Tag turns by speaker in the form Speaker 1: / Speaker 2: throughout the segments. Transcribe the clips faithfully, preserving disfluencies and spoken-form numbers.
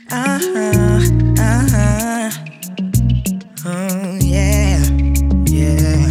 Speaker 1: Uh-huh, uh-huh. Oh, yeah, yeah.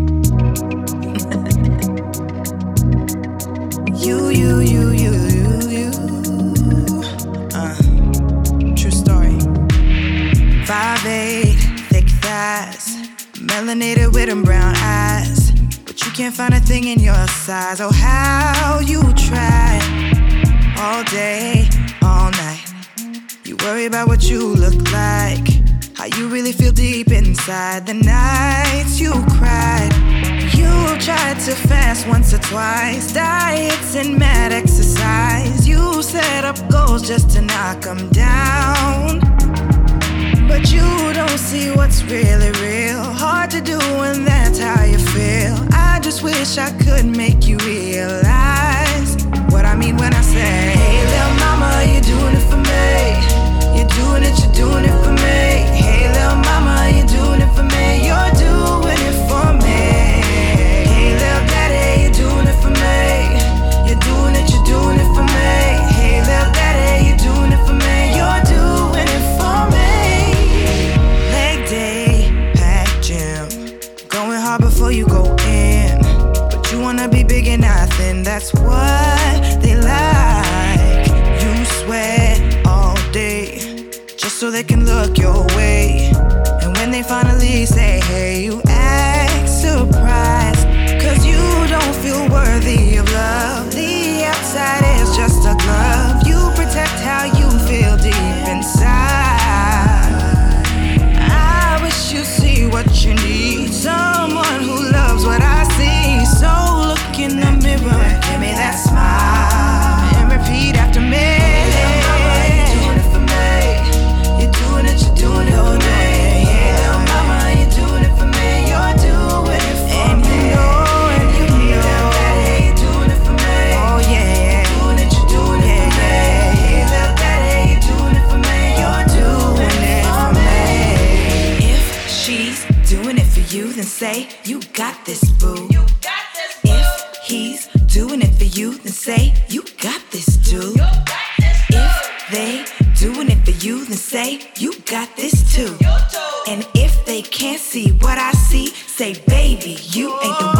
Speaker 1: You, you, you, you, you, you. Uh, true story. Five eight, thick thighs, melanated with them brown eyes, but you can't find a thing in your size. Oh, how you try all day, all night. You worry about what you look like, how you really feel deep inside. The nights you cried, you tried to fast once or twice, diets and mad exercise. You set up goals just to knock them down, but you don't see what's really real. Hard to do when that's how you feel. I just wish I could make you realize what I mean when I say, hey little mama, you're doing it for me. You're doing it, you're doing it for me. Hey little mama, you're doing it for me. You're doing it for me. Hey little daddy, you're doing it for me. You're doing it, you're doing it for me. Hey little daddy, you're doing it for me. You're doing it for me. Leg day, pack gym, going hard before you go in, but you wanna be big and not thin. That's what they like. You sweat all day just so they can look your way, and when they finally say hey, you act surprised, cause you don't feel worthy of love. The outside is just a glove. You protect how you feel deep inside. I wish you see what you need, someone who loves what I see. So look in the mirror, give me that smile, and repeat after me. Doing it for me, yeah, little mama, you're doing it for me. You're doing it for and me. You know, and you know, little daddy, you're doing it for me. Oh yeah, you're doing it, you're doing it for me. Hey, little daddy, you're doing it for me. You're doing it for me. If she's doing it for you, then say you got this, boo. You got this, boo. If he's doing it for you, then say you got this, too. You got this, boo. If they doing it for you, then say you got this too. And if they can't see what I see, say baby, you ain't the